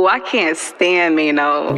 Oh, I can't stand me, no.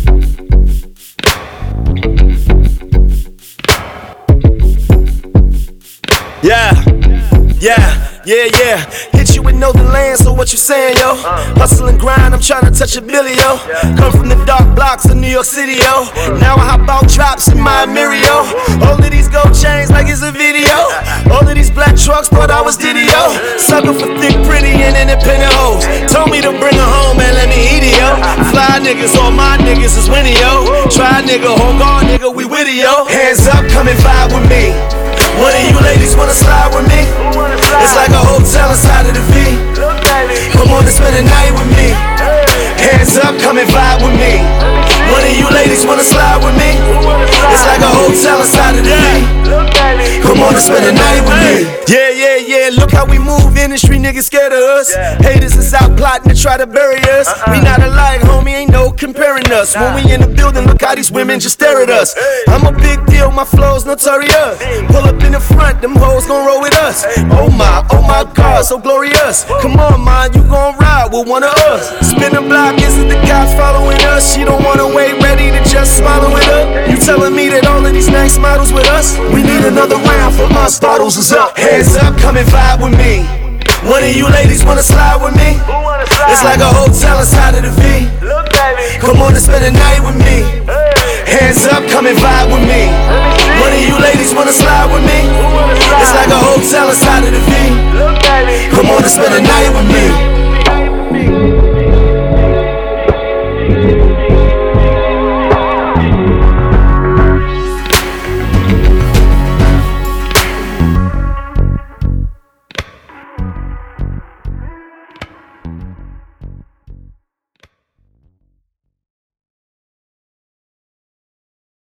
Yeah. Hit you with no delay, so what you saying, yo? Hustle and grind, I'm tryna touch a billy, yo. Come from the dark blocks of New York City, yo. Now I hop out drops in my Mirio. All of these gold chains like it's a video. All of these black trucks thought I was Diddy, yo. Sucker for thick, pretty, and independent hoes. Told me to bring her home and let me eat it, yo. Fly niggas, all my niggas is winning, yo. Try nigga, home guard nigga, we with it, yo. Hands up, come and vibe with me. One of you ladies wanna slide with me? It's like a hotel inside of the V. Come on and spend the night with me. Hands up, come and vibe with me. One of you ladies wanna slide with me? It's like a hotel inside of the V. Come on and spend the night with me. Yeah, look how we move, industry niggas scared of us. Haters is out plotting to try to bury us. We not alike, homie, ain't no comparing us. When we in the building, look how these women just stare at us. I'm a big deal, my flow's notorious. Pull up in the front, them hoes gon' roll with us. Oh my God, so glorious. Come on, man, you gon' ride with one of us. Spin the block, isn't the cops following us? She don't wanna wait, ready to just smile with her. You telling me that all of these nice models with us? We need another round for us, bottles is up. Hands up, come and vibe with me. One of you ladies wanna slide with me? It's like a hotel inside of the V. Come on and spend the night with me. Hands up, come and vibe with me. One of you ladies wanna slide with me? It's like a hotel inside of the V. Come on and spend the night with me.